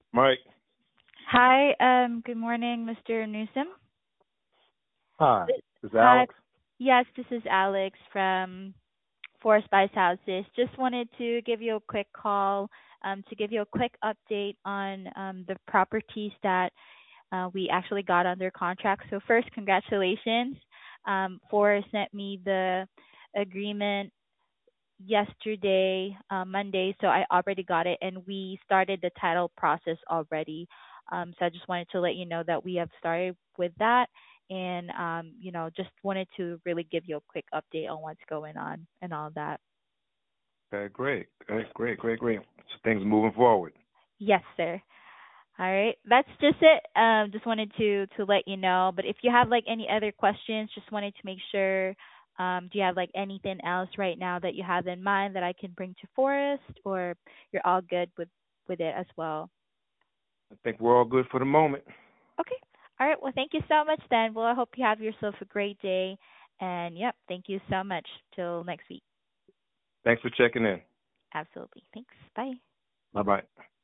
Mike. Hi, good morning, Mr. Newsom. Hi. This is Hi, Alex. yes, this is Alex from Four Spice Houses. Just wanted to give you a quick call to give you a quick update on the properties that we actually got under contract. So first, congratulations. Four sent me the agreement yesterday, Monday, so I already got it, and we started the title process already. So I just wanted to let you know that we have started with that, and just wanted to really give you a quick update on what's going on and all that. Okay, great. Great. So things moving forward. Yes, sir. All right, that's just it. Just wanted to let you know. But if you have like any other questions, just wanted to make sure. Do you have like anything else right now that you have in mind that I can bring to Forest, or you're all good with it as well? I think we're all good for the moment. Okay. All right. Well, thank you so much then. Well, I hope you have yourself a great day. And yep, thank you so much. Till next week. Thanks for checking in. Absolutely. Thanks. Bye. Bye bye.